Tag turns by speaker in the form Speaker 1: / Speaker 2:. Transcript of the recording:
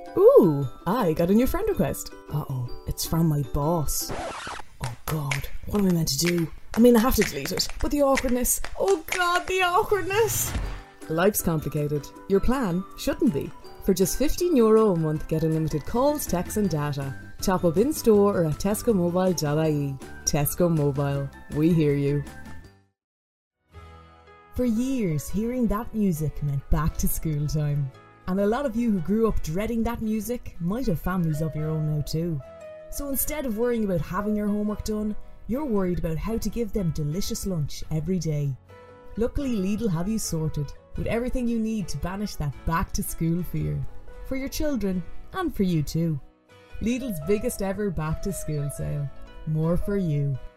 Speaker 1: Ooh, I got a new friend request. Uh-oh, it's from my boss. Oh God, what am I meant to do? I mean, I have to delete it, but the awkwardness. Oh God, the awkwardness. Life's complicated. Your plan shouldn't be. For just €15 a month, get unlimited calls, texts and data. Top up in store or at tescomobile.ie. Tesco Mobile. We hear you. For years, hearing that music meant back to school time. And a lot of you who grew up dreading that music might have families of your own now too. So instead of worrying about having your homework done, you're worried about how to give them delicious lunch every day. Luckily, Lidl have you sorted, with everything you need to banish that back to school fear. For your children, and for you too. Lidl's biggest ever back to school sale. More for you.